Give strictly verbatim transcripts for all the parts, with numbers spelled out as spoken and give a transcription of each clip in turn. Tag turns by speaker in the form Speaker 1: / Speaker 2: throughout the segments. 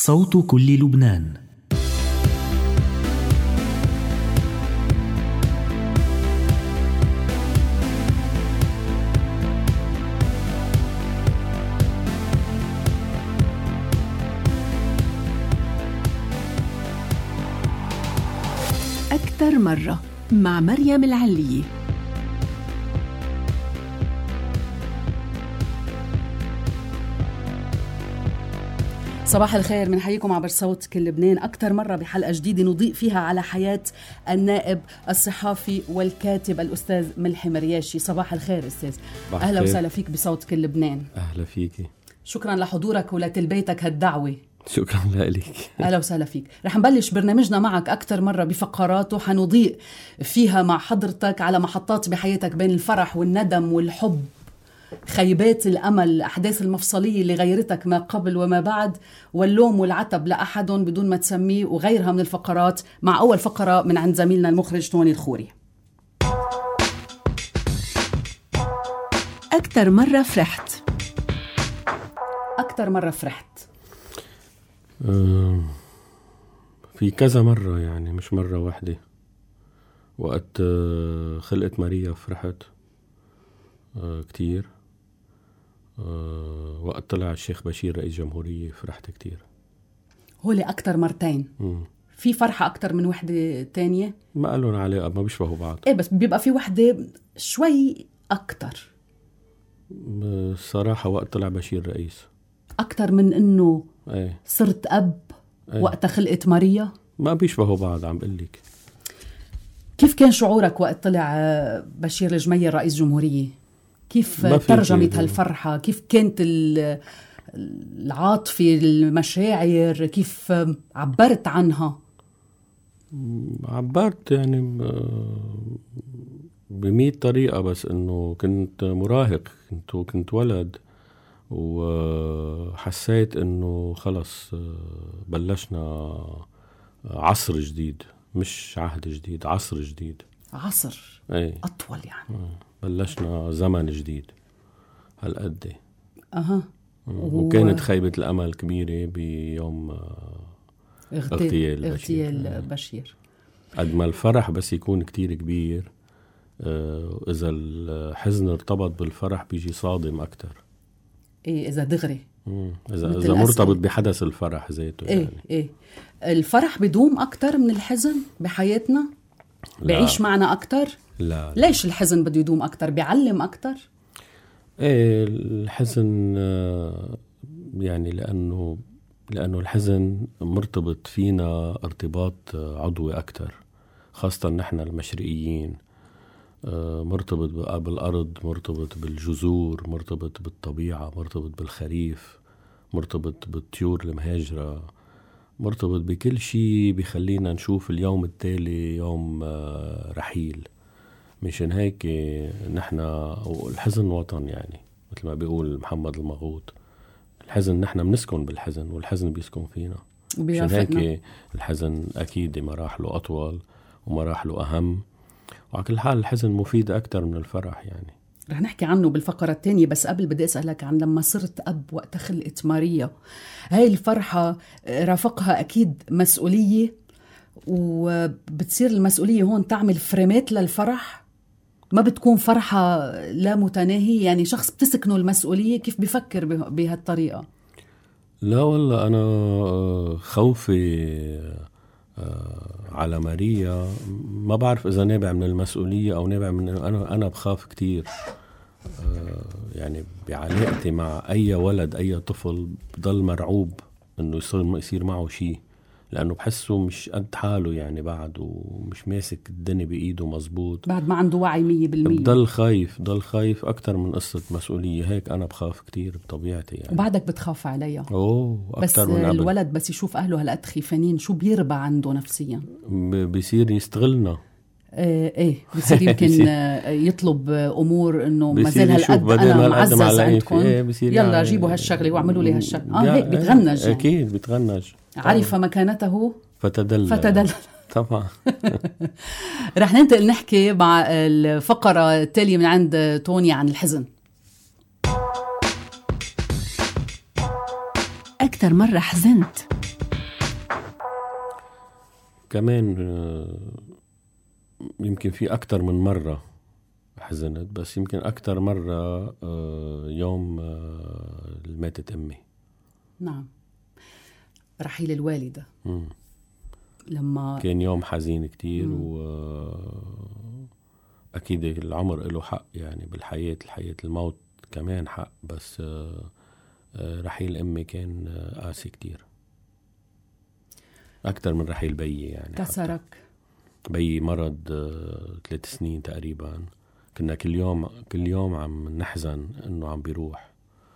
Speaker 1: صوت كل لبنان.
Speaker 2: أكثر مرة مع مريم العلية.
Speaker 3: صباح الخير، منحييكم عبر صوت كل لبنان أكثر مرة بحلقة جديدة نضيء فيها على حياة النائب الصحافي والكاتب الأستاذ ملحي مرياشي. صباح الخير أستاذ، أهلا وسهلا فيك بصوت كل لبنان.
Speaker 4: أهلا فيكي،
Speaker 3: شكرا لحضورك ولتلبيتك هالدعوة.
Speaker 4: شكرا لك.
Speaker 3: أهلا وسهلا فيك. رح نبلش برنامجنا معك أكثر مرة بفقرات وحنضيء فيها مع حضرتك على محطات بحياتك بين الفرح والندم والحب، خيبات الأمل، أحداث المفصلية اللي غيرتك ما قبل وما بعد، واللوم والعتب لأحد بدون ما تسميه، وغيرها من الفقرات، مع أول فقرة من عند زميلنا المخرج توني الخوري.
Speaker 2: أكثر مرة فرحت.
Speaker 3: أكثر مرة فرحت
Speaker 4: أه في كذا مرة، يعني مش مرة واحدة. وقت خلقت ماريا فرحت أه كتير. أه وقت طلع الشيخ بشير رئيس جمهورية فرحت كتير.
Speaker 3: هولي أكتر مرتين.
Speaker 4: مم. في
Speaker 3: فرحة أكتر من وحدة تانية؟
Speaker 4: ما قالوا علاقة، ما بيشبهوا بعض.
Speaker 3: إيه بس بيبقى في وحدة شوي أكتر.
Speaker 4: الصراحة وقت طلع بشير رئيس
Speaker 3: أكتر من إنه
Speaker 4: ايه
Speaker 3: صرت أب. ايه وقت خلقت ماريا
Speaker 4: ما بيشبهوا بعض. عم قلك،
Speaker 3: كيف كان شعورك وقت طلع بشير الجميل رئيس جمهورية؟ كيف ترجمت هالفرحة؟ كيف كانت العاطفة، المشاعر، كيف عبرت عنها؟
Speaker 4: عبرت يعني بمية طريقة، بس انه كنت مراهق، كنت كنت ولد، وحسيت انه خلص بلشنا عصر جديد، مش عهد جديد، عصر جديد.
Speaker 3: عصر
Speaker 4: ايه
Speaker 3: اطول يعني.
Speaker 4: بلشنا زمن جديد هالقد.
Speaker 3: اها
Speaker 4: وكانت خيبة الامل كبيرة بيوم اغتيال
Speaker 3: اغتيال بشير.
Speaker 4: قد ما الفرح بس يكون كتير كبير، اذا الحزن ارتبط بالفرح بيجي صادم اكتر.
Speaker 3: ايه اذا دغري،
Speaker 4: اذا اذا مرتبط بحدث الفرح ذاته.
Speaker 3: ايه
Speaker 4: يعني
Speaker 3: ايه الفرح بدوم اكتر من الحزن بحياتنا، بعيش معنا اكتر.
Speaker 4: لا,
Speaker 3: ليش الحزن بده يدوم اكتر؟ بيعلم اكتر.
Speaker 4: ايه الحزن يعني لانه لانه الحزن مرتبط فينا ارتباط عضوي اكتر، خاصة نحن المشرقيين. مرتبط بالأرض، مرتبط بالجذور، مرتبط بالطبيعة، مرتبط بالخريف، مرتبط بالطيور المهاجرة، مرتبط بكل شيء بيخلينا نشوف اليوم التالي يوم رحيل. مشان هيك نحن الحزن وطن، يعني مثل ما بيقول محمد المغوط، الحزن نحن بنسكن بالحزن والحزن بيسكن فينا. مشان هيك الحزن أكيد مراحله أطول ومراحله أهم، وعلى كل حال الحزن مفيد أكتر من الفرح. يعني
Speaker 3: رح نحكي عنه بالفقرة الثانية، بس قبل بدي أسألك عن لما صرت أب وقت خلقت ماريا. هاي الفرحة رافقها أكيد مسؤولية، وبتصير المسؤولية هون تعمل فريمات للفرح، ما بتكون فرحة لا متناهي. يعني شخص بتسكنه المسؤولية كيف بيفكر بهالطريقة؟
Speaker 4: لا والله، أنا خوفي على ماريا ما بعرف إذا نابع من المسؤولية أو نابع من أنا أنا بخاف كتير. يعني بعلاقتي مع أي ولد، أي طفل، بضل مرعوب إنه يصير يصير معه شيء، لأنه بحسه مش قد حاله، يعني بعد ومش ماسك الدنيا بإيده مزبوط،
Speaker 3: بعد ما عنده وعي مية بالمية.
Speaker 4: بضل خايف، بضل خايف أكتر من قصة مسؤولية. هيك أنا بخاف كتير بطبيعتي يعني.
Speaker 3: وبعدك بتخاف عليها.
Speaker 4: أوه أكتر من قبل.
Speaker 3: بس الولد بس يشوف أهله هالقد خيفانين، شو بيربى عنده نفسيا؟
Speaker 4: بيصير يستغلنا.
Speaker 3: ايه ايه بصير يمكن يطلب امور انه ما زال هالقد انا معزز عندكم،
Speaker 4: إيه
Speaker 3: يلا يعني جيبوا هالشغله واعملوا لي هالشغله. اه هيك بتغنج.
Speaker 4: يعني. اكيد بتغنج.
Speaker 3: عرف مكانته
Speaker 4: فتدلل
Speaker 3: فتدلل
Speaker 4: طبعا.
Speaker 3: رح ننتقل نحكي مع الفقره التاليه من عند توني عن الحزن.
Speaker 2: اكثر مره حزنت.
Speaker 4: كمان يمكن في أكتر من مرة حزنت، بس يمكن أكتر مرة يوم ماتت أمي.
Speaker 3: نعم، رحيل الوالدة.
Speaker 4: مم.
Speaker 3: لما
Speaker 4: كان يوم حزين كتير، وأكيد العمر له حق يعني بالحياة، الحياة الموت كمان حق، بس رحيل أمي كان قاسي كتير أكتر من رحيل بيي يعني.
Speaker 3: كسرك؟
Speaker 4: بيي مرض ثلاث سنين تقريبا، كنا كل يوم كل يوم عم نحزن إنه عم بيروح.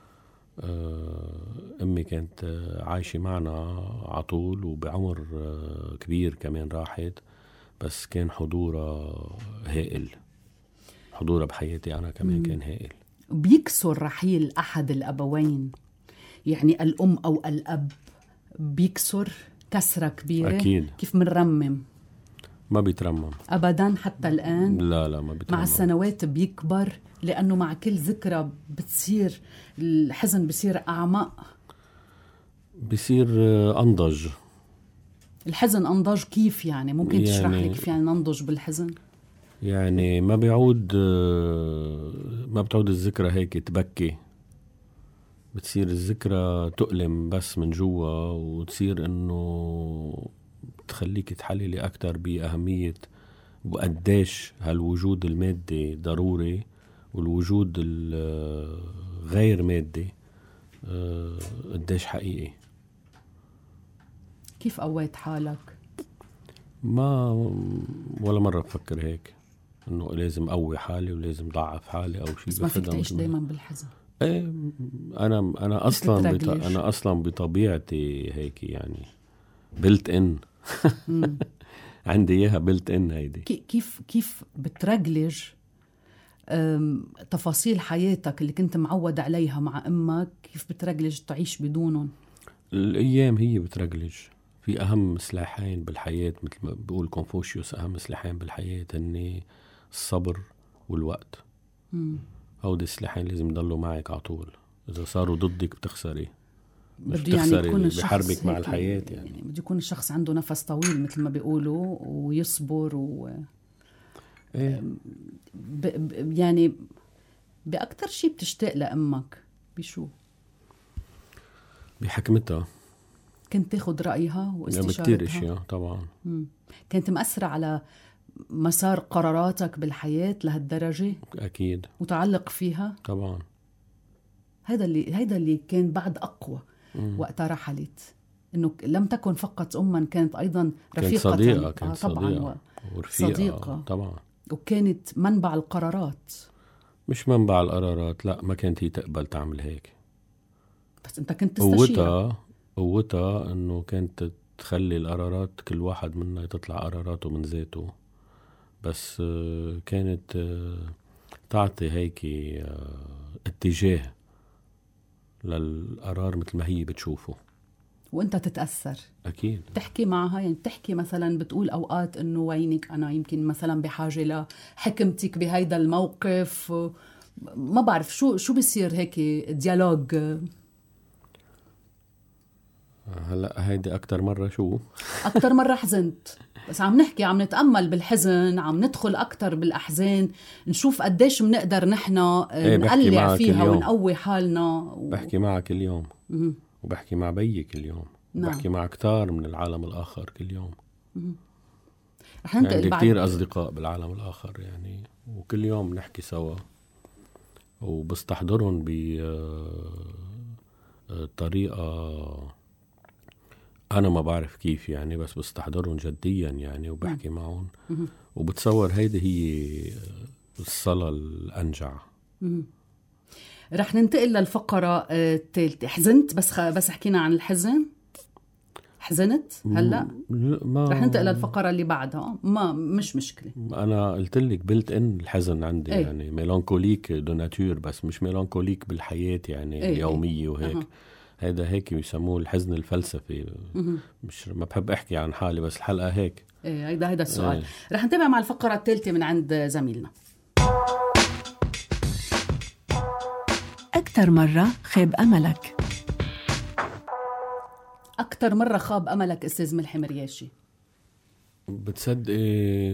Speaker 4: أمي كانت عايشة معنا عطول وبعمر كبير كمان راحت، بس كان حضورها هائل، حضورها بحياتي أنا كمان كان هائل.
Speaker 3: بيكسر رحيل أحد الأبوين، يعني الأم أو الأب، بيكسر كسرة كبيرة.
Speaker 4: أكيد.
Speaker 3: كيف منرمم؟
Speaker 4: ما بيترمم
Speaker 3: أبدا حتى الآن.
Speaker 4: لا لا ما بيترمم.
Speaker 3: مع السنوات بيكبر، لأنه مع كل ذكرى بتصير الحزن بصير أعمق،
Speaker 4: بصير أنضج.
Speaker 3: الحزن أنضج كيف يعني؟ ممكن
Speaker 4: يعني
Speaker 3: تشرح لي كيف يعني ننضج بالحزن؟
Speaker 4: يعني ما بيعود ما بتعود الذكرى هيك تبكي، بتصير الذكرى تؤلم بس من جوا، وتصير إنه تخليك تحللي أكتر بأهمية وقديش هالوجود المادي ضروري، والوجود الغير مادي قديش حقيقي.
Speaker 3: كيف قويت حالك؟
Speaker 4: ما ولا مرة بفكر هيك إنه لازم أقوي حالي ولازم ضعف حالي أو شيء.
Speaker 3: بس ما فيك تعيش دايما بالحزن.
Speaker 4: ايه أنا أنا أصلا بط... أنا أصلا بطبيعتي هيك يعني بلت إن عندي إياها بلت إن هيدي.
Speaker 3: كيف كيف بترجلج تفاصيل حياتك اللي كنت معود عليها مع أمك، كيف بترجلج تعيش بدونهم؟
Speaker 4: الأيام هي بترجلج. في أهم سلاحين بالحياة مثل ما بقول كونفوشيوس، أهم سلاحين بالحياة هن الصبر والوقت. هودي السلاحين لازم يضلوا معك على طول، إذا صاروا ضدك بتخسري، مش بتخسري يعني بحربك مع الحياة. يعني, يعني
Speaker 3: بده يكون الشخص عنده نفس طويل مثل ما بيقولوا، ويصبر و
Speaker 4: إيه؟
Speaker 3: ب... ب... يعني بأكتر شيء بتشتاق لأمك بشو؟
Speaker 4: بحكمتها.
Speaker 3: كنت تاخد رأيها واستشارتها؟
Speaker 4: بكتير اشياء طبعا.
Speaker 3: مم. كانت مأثرة على مسار قراراتك بالحياة لهالدرجة؟
Speaker 4: أكيد.
Speaker 3: متعلق فيها؟
Speaker 4: طبعا.
Speaker 3: هذا اللي هذا اللي كان بعد أقوى.
Speaker 4: مم.
Speaker 3: وقتها رحلت، إنه لم تكن فقط أما كانت أيضا رفيقة،
Speaker 4: كانت صديقة، كانت
Speaker 3: آه طبعا
Speaker 4: صديقة ورفيقة
Speaker 3: صديقة
Speaker 4: طبعا،
Speaker 3: وكانت منبع القرارات.
Speaker 4: مش منبع القرارات، لا ما كانت هي تقبل تعمل هيك،
Speaker 3: بس أنت كنت تستشير.
Speaker 4: قوتها قوتها إنه كانت تخلي القرارات كل واحد منا تطلع قراراته من ذاته، بس كانت تعطي هيك اتجاه للقرار مثل ما هي بتشوفه،
Speaker 3: وانت تتأثر.
Speaker 4: أكيد.
Speaker 3: تحكي معها يعني، تحكي مثلا بتقول أوقات إنه وينك أنا يمكن مثلا بحاجة لحكمتك بهيدا الموقف، ما بعرف شو شو بيصير هيك ديالوج.
Speaker 4: هلا هيدي أكتر مرة شو
Speaker 3: أكتر مرة حزنت، بس عم نحكي عم نتأمل بالحزن، عم ندخل أكتر بالأحزان، نشوف قديش منقدر نحنا
Speaker 4: ايه
Speaker 3: نقلع فيها ونقوي حالنا و...
Speaker 4: بحكي معها كل يوم
Speaker 3: م-
Speaker 4: وبحكي مع بيي كل يوم.
Speaker 3: نعم.
Speaker 4: بحكي مع كتار من العالم الآخر كل يوم.
Speaker 3: رح ننتقل
Speaker 4: عندي
Speaker 3: بعد...
Speaker 4: كتير أصدقاء بالعالم الآخر يعني، وكل يوم نحكي سوا وبستحضرهم بطريقة أنا ما بعرف كيف يعني، بس بستحضرهم جديا يعني وبحكي معهم، وبتصور هيدي هي الصلاة الأنجع.
Speaker 3: رح ننتقل للفقرة الثالثة. حزنت بس خ... بس حكينا عن الحزن. حزنت هلا
Speaker 4: ما...
Speaker 3: رح ننتقل للفقرة اللي بعدها، ما مش مشكلة.
Speaker 4: أنا قلت لك بلت إن الحزن عندي
Speaker 3: ايه؟
Speaker 4: يعني ميلانكوليك دو ناتور، بس مش ميلانكوليك بالحياة يعني
Speaker 3: ايه
Speaker 4: اليومية وهيك.
Speaker 3: أه.
Speaker 4: هذا هيك يسموه الحزن الفلسفي. مش ما بحب أحكي عن حالي بس الحلقة هيك.
Speaker 3: ايه هيدا هيدا السؤال.
Speaker 4: ايه.
Speaker 3: رح نتابع مع الفقرة الثالثة من عند زميلنا.
Speaker 2: أكثر مرة خاب أملك.
Speaker 3: أكثر مرة خاب أملك أستاذ ملحم رياشي؟
Speaker 4: بتصدقي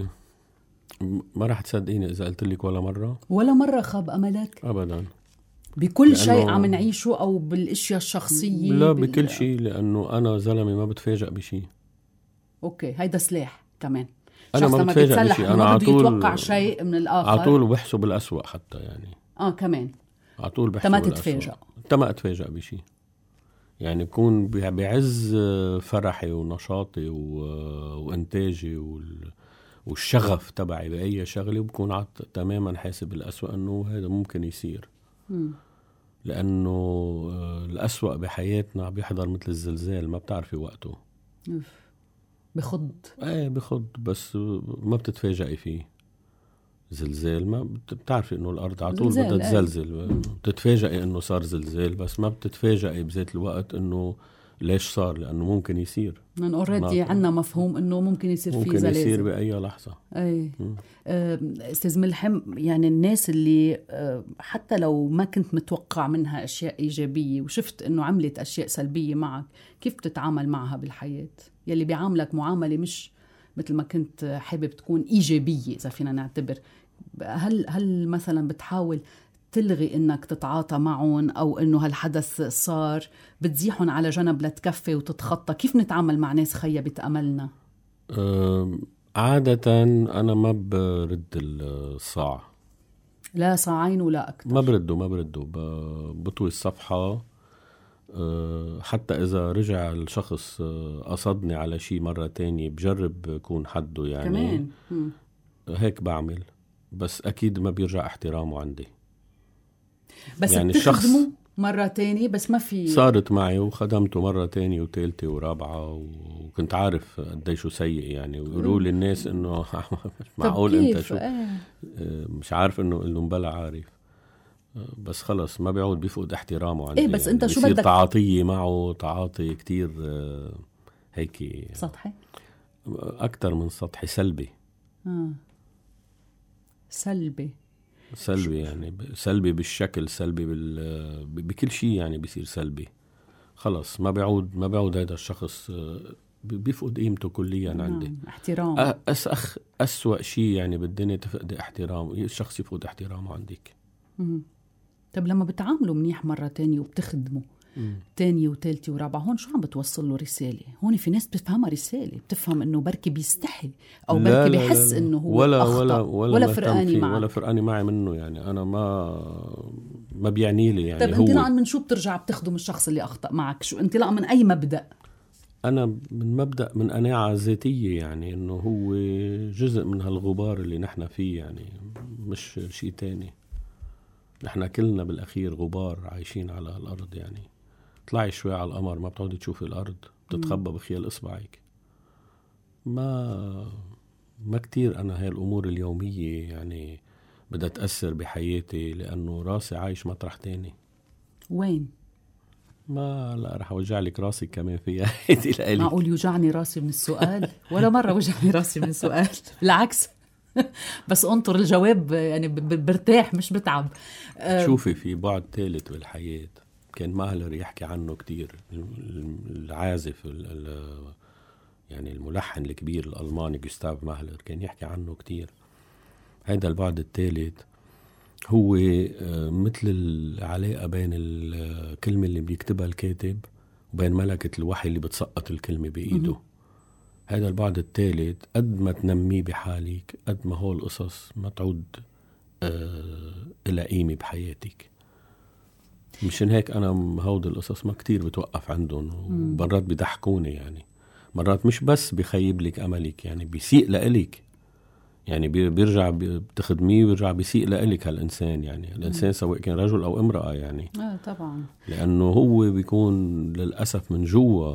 Speaker 4: ما راح تصدقيني إذا قلت لك ولا مرة
Speaker 3: ولا مرة خاب أملك
Speaker 4: أبدا
Speaker 3: بكل
Speaker 4: لأنه-
Speaker 3: شيء عم نعيشه أو بالأشياء الشخصية؟
Speaker 4: لا
Speaker 3: بال-
Speaker 4: بكل شيء، لأنه أنا زلمة ما بتفاجأ بشيء.
Speaker 3: أوكي، هيدا سلاح كمان.
Speaker 4: أنا
Speaker 3: شخص
Speaker 4: ما
Speaker 3: لما
Speaker 4: بتفاجأ
Speaker 3: بيتسلح
Speaker 4: بشيء،
Speaker 3: إنه
Speaker 4: أنا
Speaker 3: ما
Speaker 4: على
Speaker 3: بده
Speaker 4: طول
Speaker 3: يتوقع شيء من الآخر
Speaker 4: على طول بحسب الأسوأ حتى يعني.
Speaker 3: آه كمان
Speaker 4: على طول بحسب
Speaker 3: تما
Speaker 4: الأسوأ.
Speaker 3: تتفاجأ.
Speaker 4: تما أتفاجأ بشيء يعني بكون بعز فرحي ونشاطي وإنتاجي وال... والشغف تبعي بأي شغلة، وبكون عط... تماما حاسب الأسوأ أنه هذا ممكن يصير.
Speaker 3: مم.
Speaker 4: لأنه الأسوأ بحياتنا بيحضر مثل الزلزال، ما بتعرفي وقته.
Speaker 3: أوف. بخض.
Speaker 4: ايه بخض، بس ما بتتفاجئي فيه. زلزال ما بتعرفي انه الارض على طول بدها تزلزل، بتتفاجئي انه صار زلزال، بس ما بتتفاجئي بذات الوقت انه ليش صار، لانه ممكن يصير.
Speaker 3: من اوريدي عندنا مفهوم انه ممكن يصير
Speaker 4: ممكن
Speaker 3: فيه زلازل،
Speaker 4: ممكن يصير باي لحظه.
Speaker 3: اي استاذ ملحم، يعني الناس اللي حتى لو ما كنت متوقع منها اشياء ايجابيه وشفت انه عملت اشياء سلبيه معك، كيف بتتعامل معها بالحياه؟ يلي بيعاملك معامله مش مثل ما كنت حابب تكون ايجابيه اذا فينا نعتبر، هل هل مثلا بتحاول تلغي انك تتعاطى معهم، او انه هالحدث صار بتزيحهم على جنب لتكفي وتتخطى؟ كيف نتعامل مع ناس خيبت املنا؟
Speaker 4: أه عادة انا ما برد الصاع،
Speaker 3: لا صاعين ولا اكثر،
Speaker 4: ما برده ما برده بطوي الصفحة. أه حتى اذا رجع الشخص قصدني على شيء مرة تانية بجرب يكون حده يعني
Speaker 3: كمان م.
Speaker 4: هيك بعمل، بس اكيد ما بيرجع احترامه عندي.
Speaker 3: بس
Speaker 4: يعني
Speaker 3: الشخص
Speaker 4: الشخص
Speaker 3: مرة تانية، بس ما في
Speaker 4: صارت معي وخدمته مرة تانية وثالثة ورابعة، وكنت عارف قديشو سيء يعني، ويقولوا لي الناس انه معقول انت شو
Speaker 3: اه.
Speaker 4: مش عارف انه انه مبلا عارف، بس خلص ما بيعود بيفقد احترامه عندي.
Speaker 3: ايه بس
Speaker 4: يعني
Speaker 3: انت شو
Speaker 4: بيصير
Speaker 3: بدك
Speaker 4: تعاطي معه تعاطي كتير هيك
Speaker 3: سطحي،
Speaker 4: اكتر من سطحي، سلبي.
Speaker 3: اه سلبي
Speaker 4: سلبي يعني سلبي بالشكل، سلبي بال بكل شيء يعني بيصير سلبي. خلص ما بيعود ما بيعود هذا الشخص بيفقد قيمته كليا عندي.
Speaker 3: نعم. احترام
Speaker 4: أسخ أسوأ شيء يعني بالدنيا تفقد احترام، الشخص يفقد احترامه عندك.
Speaker 3: مم. طب لما بتعاملوا منيح مرة تانية وبتخدموا
Speaker 4: مم.
Speaker 3: تانية وتالتة ورابعة، هون شو عم بتوصل له رسالة؟ هون في ناس بتفهمها رسالة، بتفهم انه بركي بيستحي او بركي بيحس انه هو
Speaker 4: ولا
Speaker 3: أخطأ،
Speaker 4: ولا ولا,
Speaker 3: ولا
Speaker 4: ولا
Speaker 3: فرقاني معه،
Speaker 4: ولا فرقاني معي منه يعني. انا ما ما بيعني لي يعني.
Speaker 3: طب
Speaker 4: هو
Speaker 3: انطلاقا من شو بترجع بتخدم الشخص اللي اخطأ معك؟ شو انطلاقا من اي مبدأ؟
Speaker 4: انا من مبدأ من قناعة ذاتية يعني، انه هو جزء من هالغبار اللي نحن فيه يعني، مش شيء تاني. نحن كلنا بالاخير غبار عايشين على الارض يعني. طلعي شوي على القمر ما بتعودي تشوفي الارض، بتتخبى بخيال اصبعك. ما ما كتير انا هاي الامور اليومية يعني بدها تأثر بحياتي، لانه راسي عايش مطرح تاني.
Speaker 3: وين؟
Speaker 4: ما لا رح اوجع لك راسي كمان فيها. هيدي لقلي.
Speaker 3: معقول يوجعني راسي من السؤال؟ ولا مرة وجعني راسي من السؤال، بالعكس. بس انطر الجواب يعني برتاح مش بتعب.
Speaker 4: شوفي في بعد ثالث بالحياة كان ماهلر يحكي عنه كتير، العازف يعني الملحن الكبير الألماني جوستاف ماهلر كان يحكي عنه كتير. هذا البعد الثالث هو مثل العلاقة بين الكلمة اللي بيكتبها الكاتب وبين ملكة الوحي اللي بتسقط الكلمة بإيده. هذا البعد الثالث قد ما تنميه بحالك قد ما هو القصص ما تعود آه إلى قيمة بحياتك. مشان هيك أنا هود القصص ما كتير بتوقف عندهم، ومرات بيضحكوني يعني. مرات مش بس بيخيب لك أملك يعني، بيسيء لإلك يعني، بيرجع بتخدميه ويرجع بيسيء لإلك هالإنسان يعني. الإنسان سواء كان رجل أو امرأة يعني.
Speaker 3: آه طبعا. لأنه
Speaker 4: هو بيكون للأسف من جوا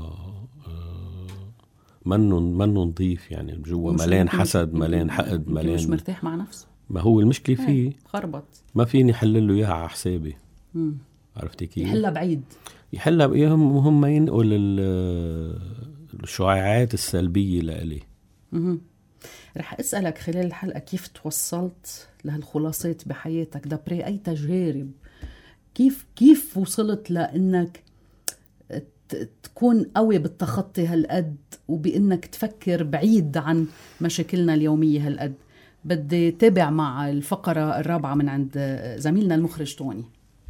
Speaker 4: منن منن نظيف يعني، جوا ملان حسد، ملان حقد، ملان
Speaker 3: مش مرتاح مع نفسه.
Speaker 4: ما هو المشكلة فيه
Speaker 3: خربط،
Speaker 4: ما فيني حلل له إياها على حسابي. عرفتي كيف؟
Speaker 3: يحلها بعيد،
Speaker 4: يحلها بإياهم هم ينقل الشعاعات السلبية لإلي.
Speaker 3: رح أسألك خلال الحلقة كيف توصلت لهالخلاصات بحياتك دبري أي تجارب، كيف كيف وصلت لأنك تكون قوي بالتخطي هالقد وبإنك تفكر بعيد عن مشاكلنا اليومية هالقد. بدي تابع مع الفقرة الرابعة من عند زميلنا المخرج توني.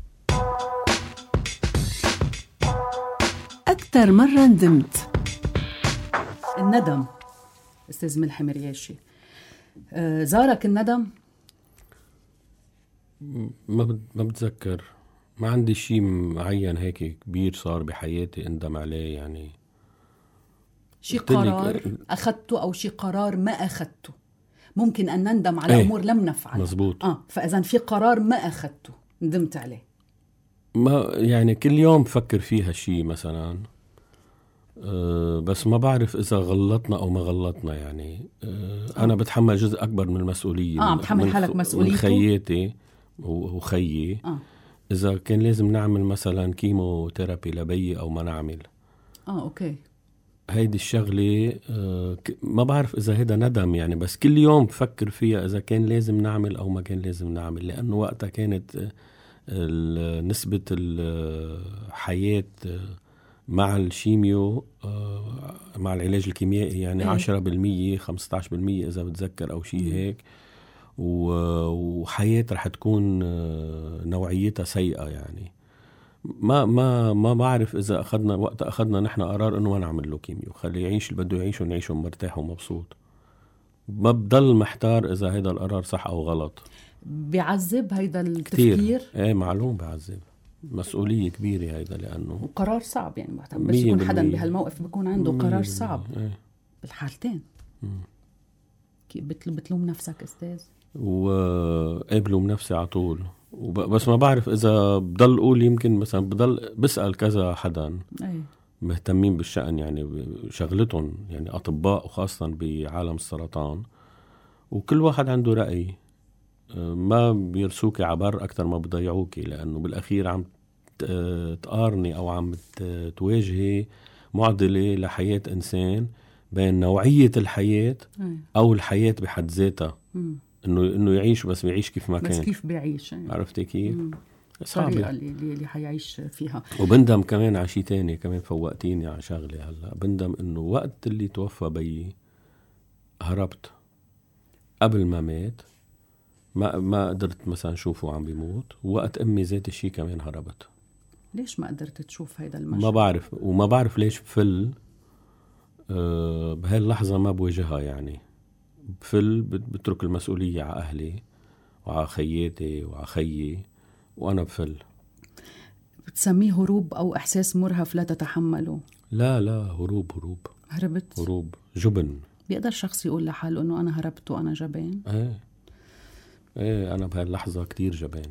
Speaker 2: أكثر مرة ندمت.
Speaker 3: الندم أستاذ ملحم مرياشي، آه زارك الندم؟
Speaker 4: ما ما بتذكر، ما عندي شيء معين هيك كبير صار بحياتي اندم عليه. يعني
Speaker 3: شيء قرار أخذته أو شيء قرار ما أخذته. ممكن أن نندم على
Speaker 4: ايه
Speaker 3: أمور لم نفعل.
Speaker 4: مزبوط.
Speaker 3: آه فإذن في قرار ما أخذته ندمت عليه.
Speaker 4: ما يعني كل يوم بفكر فيها شيء مثلا، أه بس ما بعرف إذا غلطنا أو ما غلطنا. يعني أه أنا بتحمل جزء أكبر من المسؤولية.
Speaker 3: آه بتحمل حالك مسؤوليته
Speaker 4: من خياتي وخيي. آه. إذا كان لازم نعمل مثلا كيمو تيرابي لبي أو ما نعمل.
Speaker 3: آه أوكي.
Speaker 4: هيدي الشغلة أه ما بعرف إذا هيدا ندم يعني، بس كل يوم بفكر فيها إذا كان لازم نعمل أو ما كان لازم نعمل. لأنه وقتها كانت نسبة الحياة مع الشيميو مع العلاج الكيميائي يعني عشرة بالمية خمسة عشر بالمية إذا بتذكر أو شيء هيك، وحياة رح تكون نوعيتها سيئة. يعني ما ما ما بعرف إذا أخذنا وقت أخذنا نحن قرار إنه ما نعمل له كيميو، خلي يعيش اللي بده يعيشه ونعيشه مرتاح ومبسوط. ما بضل محتار إذا هيدا القرار صح أو غلط.
Speaker 3: بيعذب هيدا التفكير.
Speaker 4: ايه معلوم بيعذب، مسؤولية كبيرة هيدا، لأنه
Speaker 3: قرار صعب. يعني بس يكون حدا بهالموقف بيكون عنده قرار صعب.
Speaker 4: ايه.
Speaker 3: بالحالتين كيف بتلوم نفسك أستاذ؟
Speaker 4: وقابلوم نفسي على طول. بس ما بعرف إذا بضل أقول يمكن مثلا بضل بسأل كذا حدا
Speaker 3: أيه.
Speaker 4: مهتمين بالشأن يعني شغلتهم يعني أطباء وخاصة بعالم السرطان، وكل واحد عنده رأي. ما بيرسوكي عبر أكتر ما بضيعوكي، لأنه بالأخير عم تقارني أو عم تواجهي معضلة لحياة إنسان بين نوعية الحياة أو الحياة بحد ذاتها. إنه إنه يعيش بس بيعيش كيف ما كان.
Speaker 3: بس كيف بيعيش يعني.
Speaker 4: عرفتي كيف؟
Speaker 3: الطريقة اللي اللي حيعيش فيها.
Speaker 4: وبندم كمان على شيء تاني، كمان فوقتيني على شغلة هلا. بندم إنه وقت اللي توفى بيي هربت قبل ما مات. ما ما قدرت مثلا شوفه عم بيموت. وقت أمي ذات الشيء كمان هربت.
Speaker 3: ليش ما قدرت تشوف هيدا المشهد؟
Speaker 4: ما بعرف، وما بعرف ليش بفل أه بهاللحظة ما بواجهها. يعني بفل بترك المسؤولية على أهلي وعلى خياتي وعلى خيي، وأنا بفل.
Speaker 3: بتسميه هروب أو إحساس مرهف لا تتحمله؟
Speaker 4: لا لا هروب هروب
Speaker 3: هربت؟
Speaker 4: هروب جبن.
Speaker 3: بيقدر شخص يقول لحاله إنه أنا هربت وأنا جبان؟
Speaker 4: ايه ايه أنا بهاللحظة كتير جبان.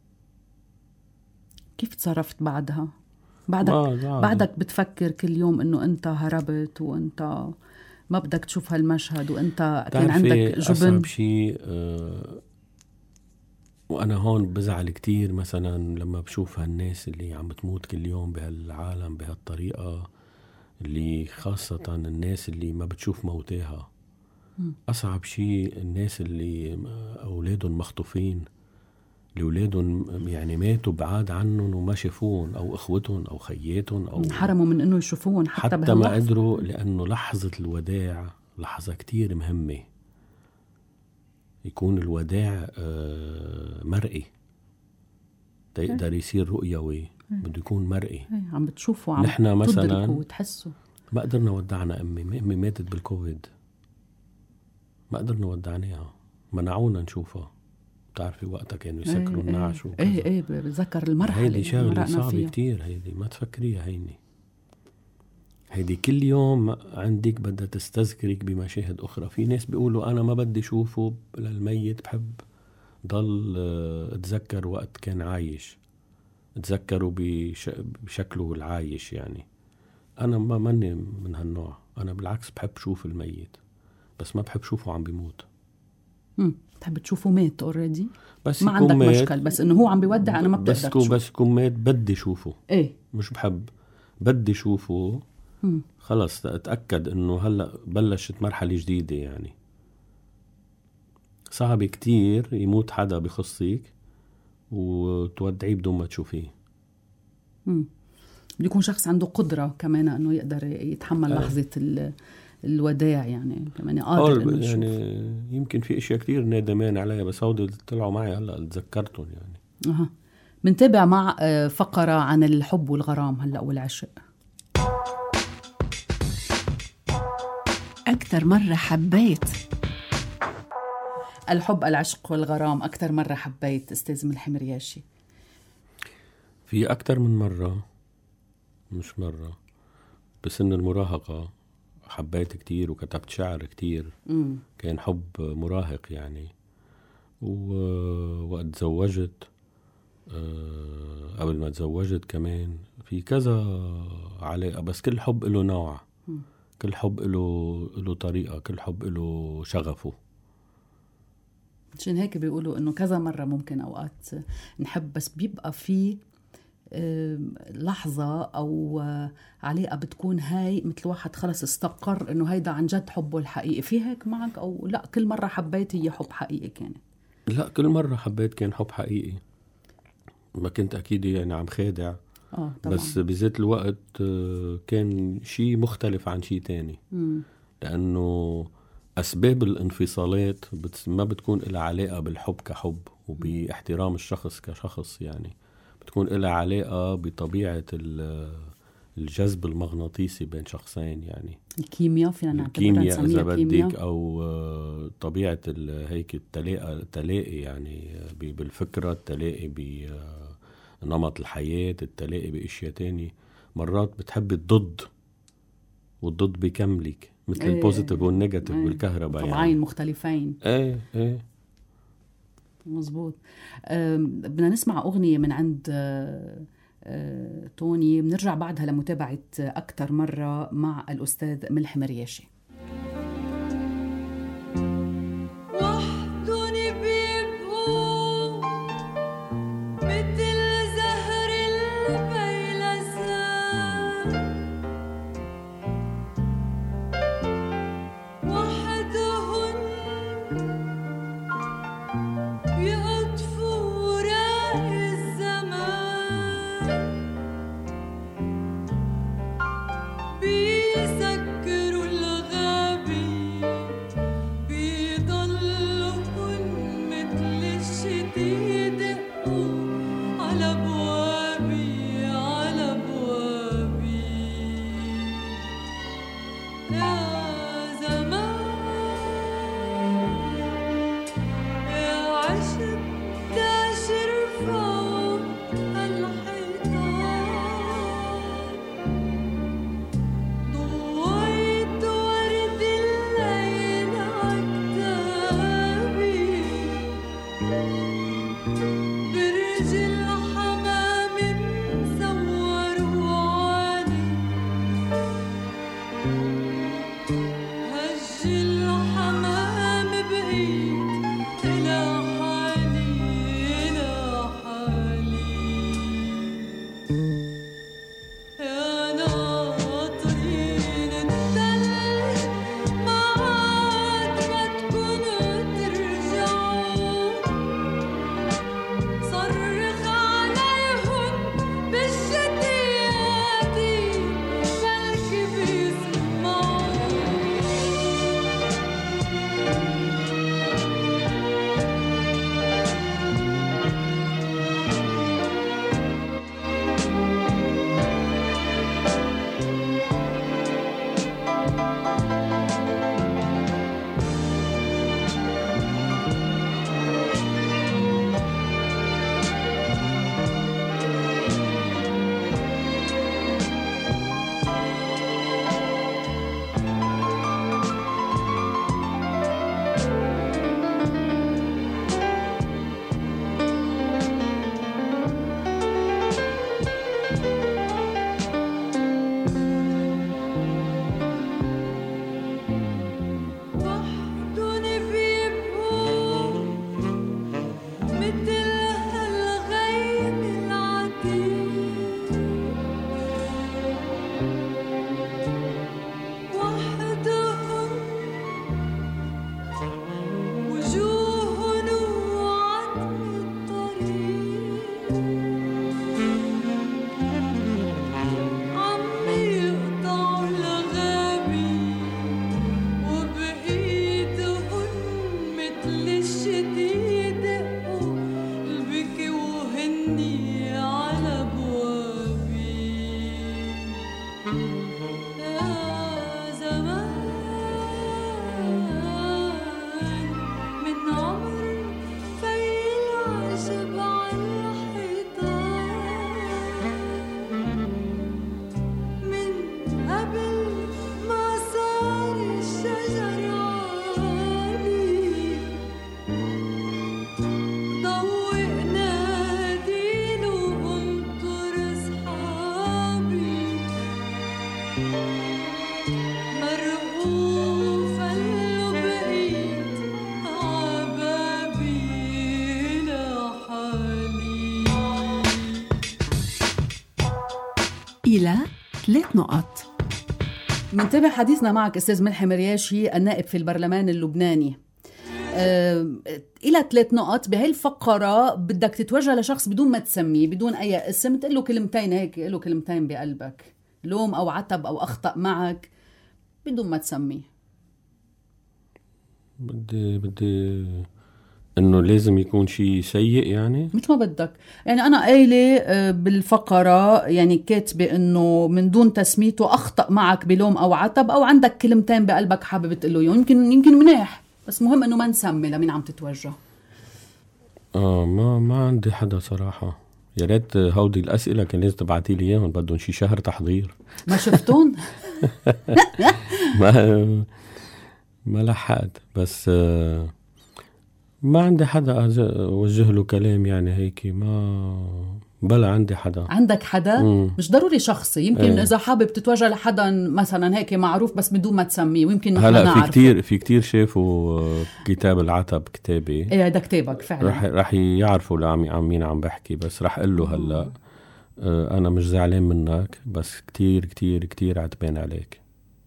Speaker 3: كيف تصرفت بعدها؟ بعدك بعدك بتفكر كل يوم إنه أنت هربت وأنت ما بدك تشوف هالمشهد وأنت كان عندك جبن؟
Speaker 4: أصعب شيء أه وأنا هون بزعل كتير مثلا لما بشوف هالناس اللي عم بتموت كل يوم بهالعالم بهالطريقة، اللي خاصة الناس اللي ما بتشوف موتاها. أصعب شيء الناس اللي أولادهم مخطوفين، اللي أولادهم يعني ماتوا بعاد عنهم وما شافوهم، أو إخوتهم أو خياتهم، أو
Speaker 3: حرموا من إنه يشوفوهم حتى,
Speaker 4: حتى ما قدروا. لأنه لحظة الوداع لحظة كتير مهمة. يكون الوداع مرئي، تقدر يصير رؤيوي، بده يكون مرئي.
Speaker 3: عم بتشوفوا عم
Speaker 4: نحن مثلا
Speaker 3: وتحسوا.
Speaker 4: ما قدرنا ودعنا أمي. أمي ماتت بالكوفيد، ما قدرنا ودعناها، منعونا نشوفها. بتعرفي وقتها كانوا يسكروا
Speaker 3: ايه
Speaker 4: النعش وكذا.
Speaker 3: ايه ايه بتذكر المرحلة.
Speaker 4: هيدي شغلة صعبة كتير. هيدي ما تفكريها هيني. هيدي كل يوم عندك بدها تستذكرك بمشاهد أخرى. في ناس بيقولوا أنا ما بدي شوفه للميت، بحب ضل اتذكر وقت كان عايش، اتذكروا بش... بشكله العايش. يعني أنا ما مني من هالنوع. أنا بالعكس بحب شوف الميت، بس ما بحب شوفه عم بيموت.
Speaker 3: امم بتحب تشوفه مات اوريدي،
Speaker 4: بس
Speaker 3: ما عندك مشكل. بس انه هو عم بيودع انا ما بقدر
Speaker 4: بس كو بس يكون مات بدي شوفه.
Speaker 3: ايه
Speaker 4: مش بحب، بدي شوفه.
Speaker 3: مم.
Speaker 4: خلص اتاكد انه هلا بلشت مرحله جديده. يعني صعب كتير يموت حدا بخصك وتودعيه بدون ما تشوفيه.
Speaker 3: امم بده يكون شخص عنده قدرة كمان أنه يقدر يتحمل
Speaker 4: آه.
Speaker 3: لحظة ال الوداع، يعني كمان قادر إنه يشوف.
Speaker 4: يعني يمكن في اشياء كتير نادمان عليها، بس هودي طلعوا معي هلا تذكرتهم يعني.
Speaker 3: أها. بنتابع مع فقرة عن الحب والغرام هلا والعشق.
Speaker 2: أكثر مرة حبيت.
Speaker 3: الحب، العشق والغرام، أكثر مرة حبيت أستاذ ملحم رياشي.
Speaker 4: في أكثر من مرة، مش مرة، بسن المراهقة حبيت كتير وكتبت شعر كتير.
Speaker 3: مم.
Speaker 4: كان حب مراهق يعني. ووقت تزوجت، أه قبل ما تزوجت كمان في كذا علاقة، بس كل حب له نوع.
Speaker 3: مم.
Speaker 4: كل حب له له طريقة، كل حب له شغفه.
Speaker 3: عشان هيك بيقولوا إنه كذا مرة ممكن أوقات نحب، بس بيبقى في لحظة أو علاقة بتكون هاي مثل واحد خلص استقر إنه هيدا عن جد حبه الحقيقي. في هيك معك أو لا كل مرة حبيت هي حب حقيقي كانت؟
Speaker 4: لا، كل مرة حبيت كان حب حقيقي، ما كنت أكيد يعني عم خادع.
Speaker 3: آه طبعا.
Speaker 4: بس بذات الوقت كان شيء مختلف عن شيء تاني.
Speaker 3: مم.
Speaker 4: لأنه أسباب الانفصالات ما بتكون إلها علاقة بالحب كحب وباحترام الشخص كشخص، يعني بتكون إلها علاقة بطبيعة الجذب المغناطيسي بين شخصين، يعني
Speaker 3: الكيمياء فينا نعتبرها
Speaker 4: الكيمياء إذا
Speaker 3: كيمياء.
Speaker 4: بدك، أو طبيعة هيك التلاقي التلاقي يعني بالفكرة، التلاقي بنمط الحياة، التلاقي بأشياء تاني. مرات بتحب الضد والضد بيكملك، مثل
Speaker 3: ايه
Speaker 4: البوزيتيف والنيجاتيف
Speaker 3: ايه
Speaker 4: بالكهرباء،
Speaker 3: طبعين
Speaker 4: يعني
Speaker 3: مختلفين.
Speaker 4: ايه ايه
Speaker 3: مزبوط. بدنا نسمع أغنية من عند أه أه توني، بنرجع بعدها لمتابعة أكتر مرة مع الأستاذ ملحم رياشي.
Speaker 2: نقط.
Speaker 3: منتابع حديثنا معك أستاذ ملحم رياشي النائب في البرلمان اللبناني. أه، إلى ثلاث نقط بهاي الفقرة. بدك تتوجه لشخص بدون ما تسميه، بدون أي اسم، تقول له كلمتين هيك، له كلمتين بقلبك، لوم أو عتب أو أخطأ معك بدون ما تسميه.
Speaker 4: بدي بدي انه لازم يكون شيء سيء يعني؟
Speaker 3: مش ما بدك يعني. انا قايله بالفقره يعني كاتبه انه من دون تسميته اخطا معك بلوم او عتب، او عندك كلمتين بقلبك حابب تقول له، يمكن يمكن منيح، بس مهم انه ما نسمي لمين عم تتوجه.
Speaker 4: اه ما ما عندي حدا صراحه. يا ريت هودي الاسئله كان لازم تبعتي لي اياهم، بدهم شي شهر تحضير.
Speaker 3: ما شفتون؟
Speaker 4: ما ما لحقت، بس آه ما عندي حدا أوجه له كلام يعني هيك. ما بلا عندي حدا.
Speaker 3: عندك حدا؟ مم. مش ضروري شخصي، يمكن ايه. إذا حابب تتوجه لحدا مثلا هيك معروف بس بدون ما تسميه، ويمكن
Speaker 4: هلا في كتير في كتير شافوا كتاب العتب كتابي.
Speaker 3: ايه هذا كتابك فعلا.
Speaker 4: رح رح يعرفوا لعم عم مين عم بحكي، بس رح اقول له هلا آه انا مش زعلان منك، بس كتير كتير كتير عتبان عليك.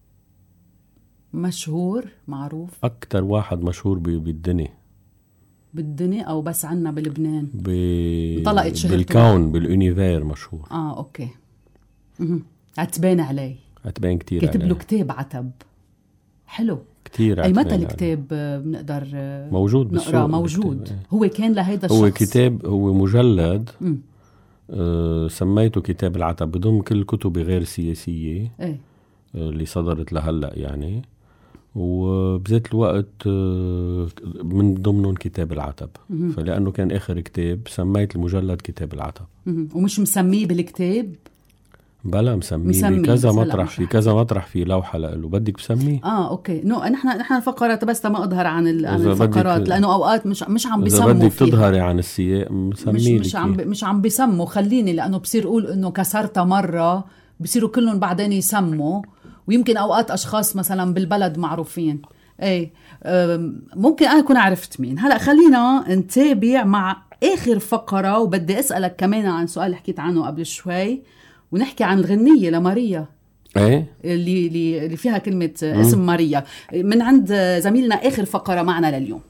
Speaker 3: مشهور معروف،
Speaker 4: اكتر واحد مشهور بالدنيا
Speaker 3: بالدنيا او بس عنا بلبنان؟
Speaker 4: ب...
Speaker 3: طلقت شهرته
Speaker 4: بالكون بالأونيفير مشهور.
Speaker 3: اه اوكي. اها عتبان علي،
Speaker 4: عتبان كتير
Speaker 3: كتب له كتاب عتب حلو
Speaker 4: كتير.
Speaker 3: اي متى الكتاب بنقدر
Speaker 4: موجود
Speaker 3: نقرا؟ موجود. هو كان لهيدا الشخص،
Speaker 4: هو كتاب، هو مجلد. آه سميته كتاب العتب، بضم كل كتب غير سياسية
Speaker 3: ايه
Speaker 4: آه اللي صدرت لهلا يعني، وبذات الوقت من ضمنهم كتاب العتب. مم. فلأنه كان آخر كتاب سميت المجلد كتاب العتب.
Speaker 3: مم. ومش مسميه بالكتاب؟
Speaker 4: بلا مسميه بكذا مطرح، في كذا مطرح في لوحة لقله. بدك بسميه؟
Speaker 3: اه اوكي. نو نحن نحن الفقرات بس ما اظهر عن, عن الفقرات، لانه اوقات مش مش عم بيسموا.
Speaker 4: اذا بدك تظهري عن السياق مسميه.
Speaker 3: مش مش عم مش عم بيسموا. خليني، لانه بصير اقول انه كسرتها مرة، بصيروا كلهم بعدين يسموا، ويمكن أوقات أشخاص مثلا بالبلد معروفين. أي ممكن أنا أكون عرفت مين. هلأ خلينا نتابع مع آخر فقرة، وبدي أسألك كمان عن سؤال حكيت عنه قبل شوي، ونحكي عن الغنية لماريا
Speaker 4: ايه
Speaker 3: اللي اللي فيها كلمة م. اسم ماريا، من عند زميلنا. آخر فقرة معنا لليوم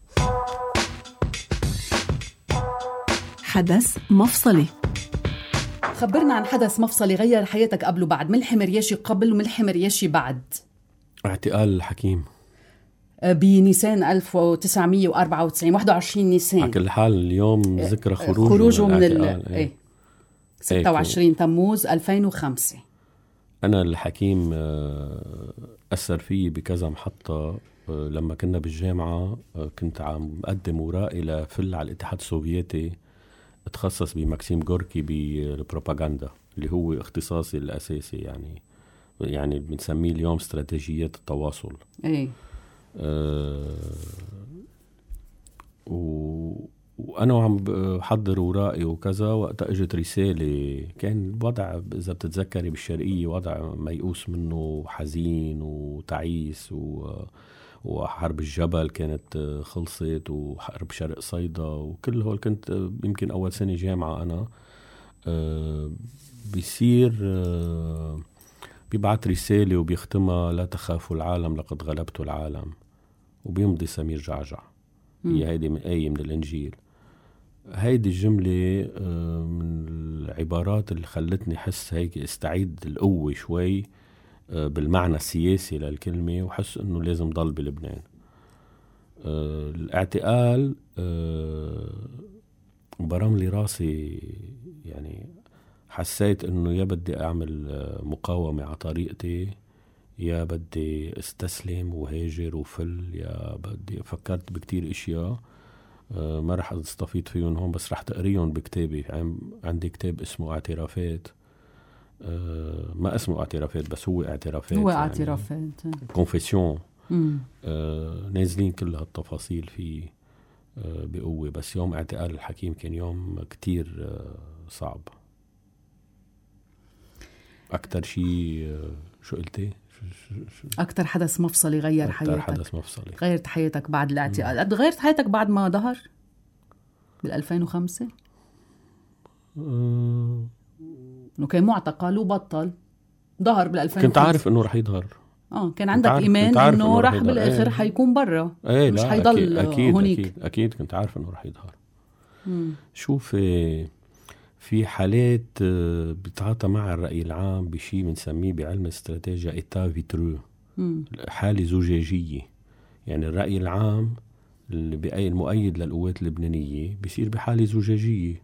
Speaker 2: حدث مفصلي.
Speaker 3: خبرنا عن حدث مفصلي غير حياتك قبل وبعد. ملحم رياشي قبل وملحم رياشي بعد.
Speaker 4: اعتقال الحكيم
Speaker 3: بنيسان ألف وتسعمية وأربعة وتسعين، واحد وعشرين نيسان.
Speaker 4: على كل حال اليوم ذكرى خروجه
Speaker 3: خروجه من ال
Speaker 4: ايه.
Speaker 3: ايه ستة وعشرين تموز ألفين وخمسة.
Speaker 4: انا الحكيم اثر فيي بكذا محطة. لما كنا بالجامعة كنت عم اقدم ورائي لفل على الاتحاد السوفيتي، اتخصص بماكسيم غوركي بالبروباغندا، اللي هو اختصاصي الأساسي يعني. يعني بنسميه اليوم استراتيجيات التواصل.
Speaker 3: ايه
Speaker 4: آه و... وأنا وعم بحضر ورائي وكذا، وقت اجت رسالة. كان وضع إذا بتتذكري بالشرقية وضع ميؤوس منه، حزين وتعيس، و وحرب الجبل كانت خلصت، وحرب شرق صيدا، وكل هول. كنت يمكن أول سنة جامعة أنا. أه بيصير أه بيبعت رسالة وبيختمها: لا تخافوا العالم لقد غلبتوا العالم. وبيمضي سمير جعجع. هي هيدي من آية من الإنجيل. هيدي الجملة أه من العبارات اللي خلتني حس هيك استعيد القوة شوي بالمعنى السياسي للكلمة، وحس انه لازم ضل بلبنان. أه الاعتقال أه برم لي راسي يعني. حسيت انه يا بدي اعمل مقاومة على طريقتي، يا بدي استسلم وهاجر وفل، يا بدي. فكرت بكتير اشياء أه ما رح استفيد فيهم هون، بس رح تقريهم بكتابي. عندي كتاب اسمه اعترافات. آه ما اسمه اعترافات، بس هو اعترافات.
Speaker 3: هو اعترافات يعني
Speaker 4: كونفيسيون. آه نازلين كل هالتفاصيل فيه آه بقوة. بس يوم اعتقال الحكيم كان يوم كتير آه صعب. أكتر شيء آه شو قلتي؟
Speaker 3: أكتر حدث مفصلي غير
Speaker 4: أكتر
Speaker 3: حياتك.
Speaker 4: أكتر حدث مفصلي
Speaker 3: غيرت حياتك بعد الاعتقال. قد غيرت حياتك بعد ما ظهر بالألفين وخمسة؟
Speaker 4: آه
Speaker 3: إنه كان معتقل وبطل. ظهر بال ألفين
Speaker 4: كنت عارف انه رح يظهر.
Speaker 3: اه كان عندك ايمان انه رح بالاخر
Speaker 4: ايه.
Speaker 3: حيكون برا،
Speaker 4: ايه
Speaker 3: مش
Speaker 4: لا
Speaker 3: حيضل
Speaker 4: أكيد
Speaker 3: هونيك.
Speaker 4: اكيد اكيد كنت عارف انه رح يظهر. شوف في حالات بتعاطى مع الرأي العام بشيء بنسميه بعلم الاستراتيجيا إيتا فيترو، حالة زجاجية. يعني الرأي العام اللي بأي المؤيد للقوات اللبنانية بيصير بحالة زجاجية،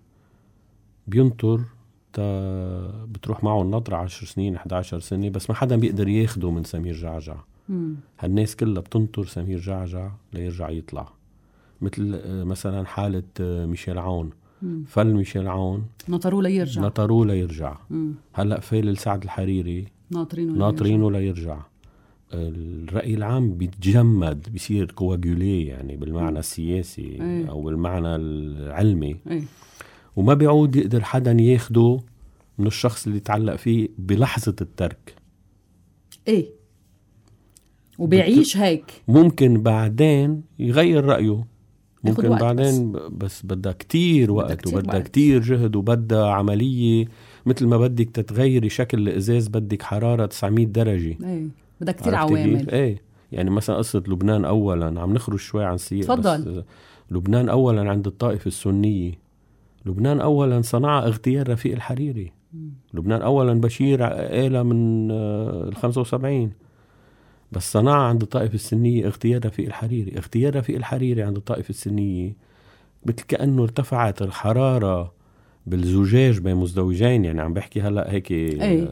Speaker 4: بينطر تا بتروح معه النطرة عشر سنين إحدى عشر سنة، بس ما حدا بيقدر ياخده من سمير جعجع. هالناس كلها بتنطر سمير جعجع ليرجع يطلع. مثل مثلا حالة ميشيل عون، فل ميشيل عون
Speaker 3: نطروا ليرجع
Speaker 4: نطروا ليرجع. هلأ فيل السعد الحريري
Speaker 3: ناطرينه
Speaker 4: ناطرينه ليرجع. الرأي العام بيتجمد، بيصير كواجولي يعني بالمعنى السياسي
Speaker 3: أي.
Speaker 4: أو بالمعنى العلمي.
Speaker 3: أي.
Speaker 4: وما بيعود يقدر حدا ياخده من الشخص اللي تعلق فيه بلحظة الترك.
Speaker 3: ايه وبيعيش هيك.
Speaker 4: ممكن بعدين يغير رأيه، ممكن بعدين، بس, بس بدها كتير وقت وبدها كتير جهد وبدها عملية. مثل ما بدك تتغيري شكل الإزاز بدك حرارة تسعمية درجة.
Speaker 3: ايه بدها كتير عوامل.
Speaker 4: ايه يعني مثلا قصة لبنان أولا، عم نخرج شوي عن سياق.
Speaker 3: تفضل.
Speaker 4: لبنان أولا عند الطائفة السنية، لبنان أولا صنع اغتيال رفيق الحريري. مم. لبنان أولا بشير آلة من الخمسة وسبعين، بس صنع عند الطائفة السنية اغتيال رفيق الحريري. اغتيال رفيق الحريري عند الطائفة السنية مثل كأنه ارتفعت الحرارة بالزجاج بين مزدوجين. يعني عم بحكي هلأ هيك
Speaker 3: أي.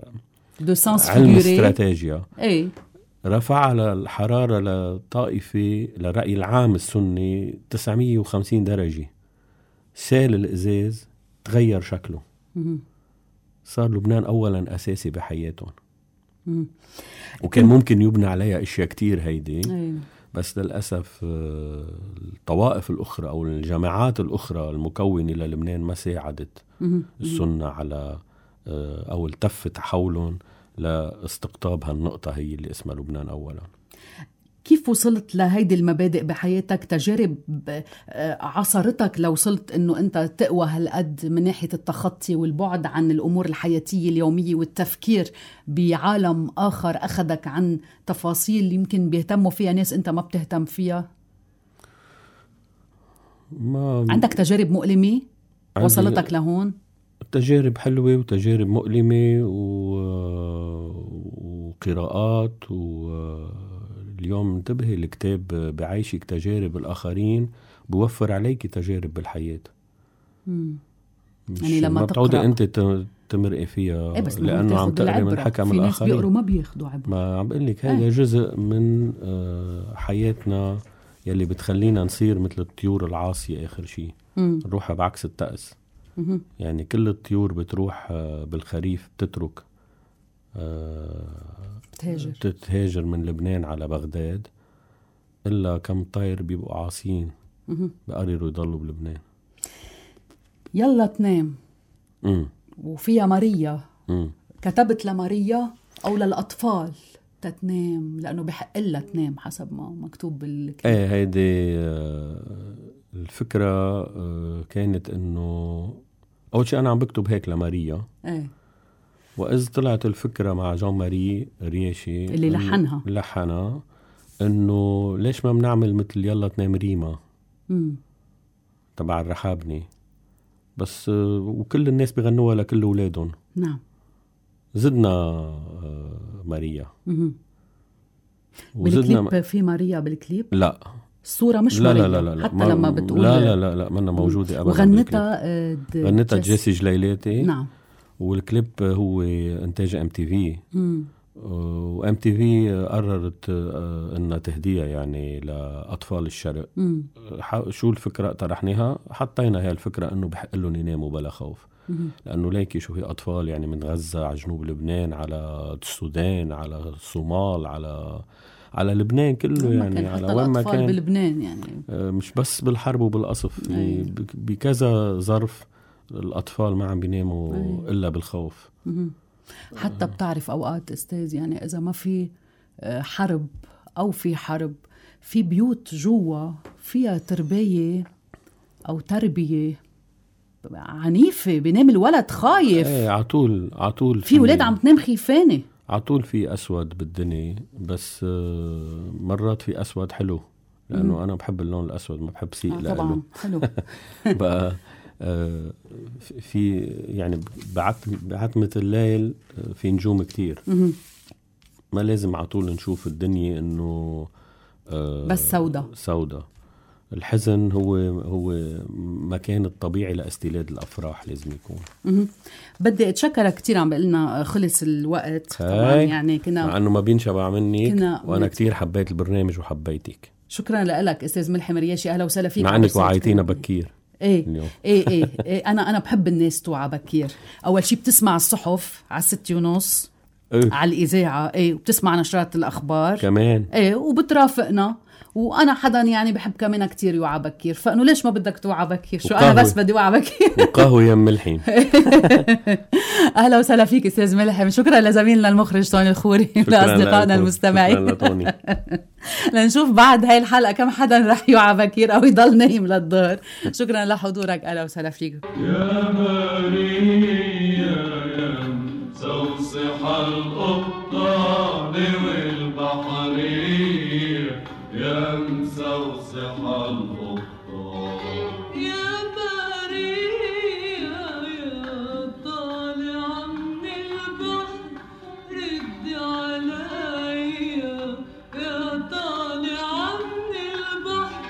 Speaker 4: علم استراتيجيا.
Speaker 3: أي.
Speaker 4: رفع الحرارة للطائفة للرأي العام السني تسعمية وخمسين درجة. سال الإزاز تغير شكله. مم. صار لبنان أولا أساسي بحياتهم. مم. وكان ممكن يبنى عليها اشياء كتير هيدي. أي. بس للأسف الطوائف الأخرى أو الجماعات الأخرى المكونة للبنان ما ساعدت السنة على أو التفت حولهم لاستقطاب هالنقطة هي اللي اسمها لبنان أولا.
Speaker 3: كيف وصلت لهيدي المبادئ بحياتك؟ تجارب عصرتك لو وصلت انه انت تقوى هالقد من ناحية التخطي والبعد عن الامور الحياتية اليومية والتفكير بعالم اخر اخذك عن تفاصيل يمكن بيهتموا فيها ناس انت ما بتهتم فيها؟
Speaker 4: ما
Speaker 3: عندك تجارب مؤلمة وصلتك لهون؟
Speaker 4: تجارب حلوة وتجارب مؤلمة و... وقراءات. واليوم انتبهي الكتاب بعيشك تجارب الآخرين بوفر عليك تجارب بالحياة.
Speaker 3: يعني لما
Speaker 4: بتعودي أنت تمرقي فيها.
Speaker 3: إيه
Speaker 4: لأنه عم تقري من حكم
Speaker 3: في
Speaker 4: الآخرين.
Speaker 3: ناس بيقروا ما بياخدوا عبرة.
Speaker 4: ما عم بقول لك هذا إيه؟ جزء من حياتنا يلي بتخلينا نصير مثل الطيور العاصية آخر شيء، نروحها بعكس التأس. يعني كل الطيور بتروح بالخريف بتترك
Speaker 3: تهاجر.
Speaker 4: تتهاجر من لبنان على بغداد، إلا كم طير بيبقوا عاصين بقرروا يضلوا بلبنان.
Speaker 3: يلا تنام.
Speaker 4: مم.
Speaker 3: وفيها ماريا.
Speaker 4: مم.
Speaker 3: كتبت لماريا أو للأطفال تتنام لأنه بحق لها تنام حسب ما مكتوب بالكتاب.
Speaker 4: ايه هيدي الفكرة كانت انه اول شيء انا عم بكتب هيك لماريا.
Speaker 3: ايه.
Speaker 4: واذ طلعت الفكرة مع جان ماري رياشي
Speaker 3: اللي لحنها
Speaker 4: لحنها انه ليش ما بنعمل مثل يلا تنام ريما
Speaker 3: امم
Speaker 4: تبع الرحابني، بس وكل الناس بيغنوها لكل اولادهم.
Speaker 3: نعم.
Speaker 4: زدنا ماريا.
Speaker 3: امم بالكليب في ماريا بالكليب؟
Speaker 4: لا
Speaker 3: الصورة مش
Speaker 4: لا
Speaker 3: ماريا.
Speaker 4: لا لا لا
Speaker 3: حتى
Speaker 4: ما
Speaker 3: لما بتقول
Speaker 4: لا لا لا لا منا موجودة أبدا.
Speaker 3: وغنتها
Speaker 4: غنتها جيسي جليلاتي.
Speaker 3: نعم.
Speaker 4: والكليب هو إنتاج ام تي في. وام تي في قررت انها تهديها يعني لاطفال الشرق. مم. شو الفكره طرحناها؟ حطينا هي الفكره انه بحق لهم يناموا بلا خوف. مم. لانه ليكي شو في اطفال يعني من غزه على جنوب لبنان على السودان على الصومال على على لبنان كله يعني على وين ما كان
Speaker 3: بلبنان يعني
Speaker 4: مش بس بالحرب وبالقصف يعني بكذا ظرف الاطفال ما عم بيناموا أي. الا بالخوف.
Speaker 3: مم. حتى بتعرف أوقات أستاذ يعني إذا ما في حرب أو في حرب في بيوت جوا فيها تربية أو تربية عنيفة، بينام الولد خايف.
Speaker 4: ايه عطول عطول
Speaker 3: في ولاد عم تنام خيفانة.
Speaker 4: عطول في أسود بالدنيا، بس مرات في أسود حلو، لأنه مم. أنا بحب اللون الأسود، ما بحب سيء.
Speaker 3: آه طبعا حلو.
Speaker 4: بقى في يعني بعتمة الليل في نجوم كتير، ما لازم عطول نشوف الدنيا إنه
Speaker 3: بس سودة
Speaker 4: سودة. الحزن هو هو مكان الطبيعي لاستيلاد الافراح، لازم يكون.
Speaker 3: مه. بدي اتشكرك كتير، عم بقلنا خلص الوقت طبعا، يعني كنا
Speaker 4: مع انه ما بينشبع منك، وانا كتير حبيت البرنامج وحبيتك.
Speaker 3: شكرا لك استاذ ملحم رياشي، اهلا وسهلا فيك.
Speaker 4: مع انك وعيتينا بكير.
Speaker 3: ايه ايه ايه, إيه انا انا بحب الناس توعى بكير. اول شي بتسمع الصحف على ستة ونص إيه؟ على الاذاعه، ايه، وبتسمع نشرات الاخبار
Speaker 4: كمان،
Speaker 3: ايه، وبترافقنا. وانا حدا يعني بحب كمان كتير يوعى بكير، فانه ليش ما بدك توعى بكير؟ شو انا بس بدي وعى بكير.
Speaker 4: وقهوه يم ملحين.
Speaker 3: اهلا وسهلا فيك استاذ ملحم. شكرا لزميلنا المخرج طوني الخوري، لاصدقائنا المستمعين. لنشوف بعد هاي الحلقه كم حدا رح يوعى بكير او يضل نايم للظهر. شكرا لحضورك، اهلا وسهلا فيك.
Speaker 1: يا ماريا يا صوصح القبطان والبحرية، يا مسوسح القبطان، يا ماريا يا طالع من البحر، ردي عليا يا طالع من البحر.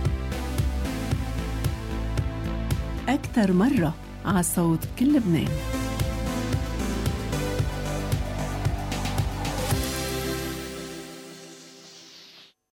Speaker 2: أكتر مرة على صوت كل لبنان.